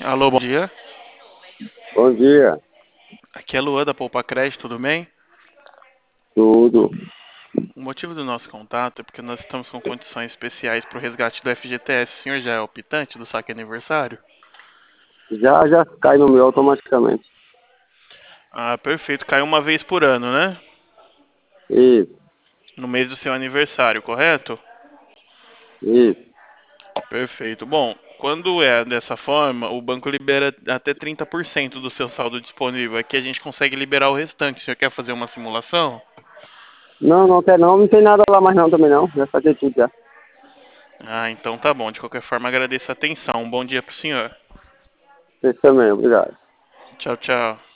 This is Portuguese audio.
Alô, bom dia. Bom dia, Aqui é Luan da Poupa Crédito, tudo bem? tudo. O motivo do nosso contato é porque nós estamos com condições especiais para o resgate do FGTS. O senhor já é optante do saque aniversário? Já cai no meu automaticamente. Ah, perfeito. Cai uma vez por ano, né? Isso, No mês do seu aniversário, correto? isso. Perfeito. Bom, quando é dessa forma, o banco libera até 30% do seu saldo disponível. Aqui a gente consegue liberar o restante. O senhor quer fazer uma simulação? Não, não quer não. Não tem nada lá mais não também não. Já fazer tudo já. Ah, então tá bom. De qualquer forma, agradeço a atenção. Um bom dia pro senhor. Você também, obrigado. Tchau, tchau.